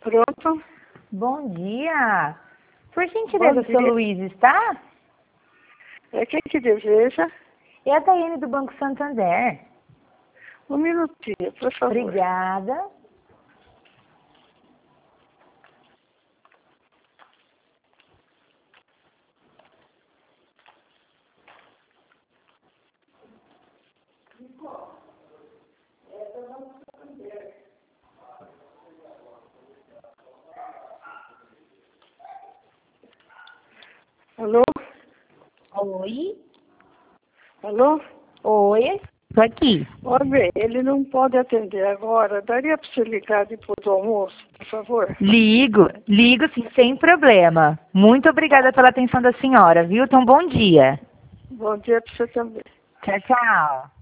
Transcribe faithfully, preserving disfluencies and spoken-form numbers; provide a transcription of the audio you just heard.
Pronto. Bom dia. Por gentileza, Bom o seu dia. Luiz está? É quem que deseja? É a Daiane do Banco Santander. Um minutinho, por favor. Obrigada. Alô? Oi. Alô? Oi. Tô aqui. Olha, ele não pode atender agora. Daria para você ligar depois do almoço, por favor? Ligo, ligo sim, sem problema. Muito obrigada pela atenção da senhora, viu? Então, bom dia. Bom dia para você também. Tchau, tchau.